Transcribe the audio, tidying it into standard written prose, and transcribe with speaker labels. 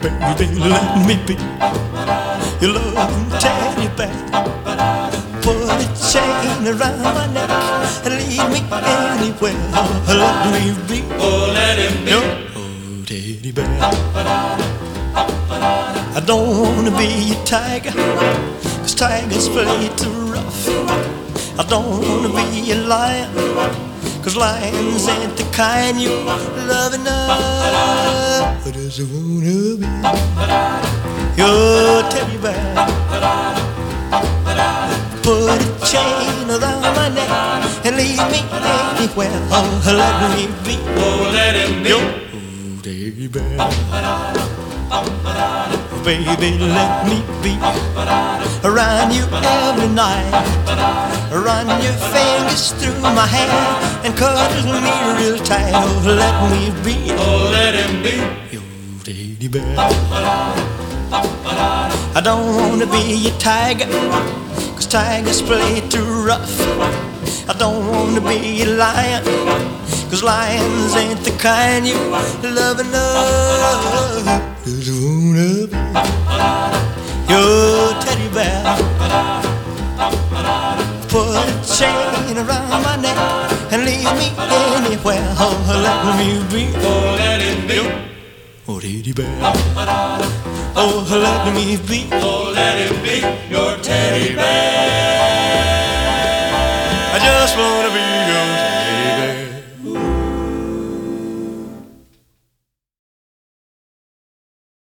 Speaker 1: Baby, let me be your loving teddy bear. Put a chain around my neck and lead me anywhere. Let me be,
Speaker 2: Oh, let him be
Speaker 1: your old teddy bear. I don't wanna be a tiger, 'cause tigers play too rough. I don't wanna be a lion, 'cause lions ain't the kind you love enough. I just wanna be your teddy bear. Put a chain around my neck and lead me anywhere. Oh, let me be,
Speaker 2: Oh, let him be
Speaker 1: your old teddy bear. Baby, let me be around you every night. Run your fingers through my hair and cuddle me real tight. Oh, let me be,
Speaker 2: Oh, let him be
Speaker 1: your teddy bear. I don't wanna be a tiger, 'cause tigers play too rough. I don't wanna be a lion, 'cause lions ain't the kind you love enough. Just wanna be your teddy bear. Put a chain around my neck and lead me anywhere. Oh, let me be,
Speaker 2: Oh, let him be
Speaker 1: oh, teddy bear. Oh, let me be,
Speaker 2: Oh, let him be your teddy bear.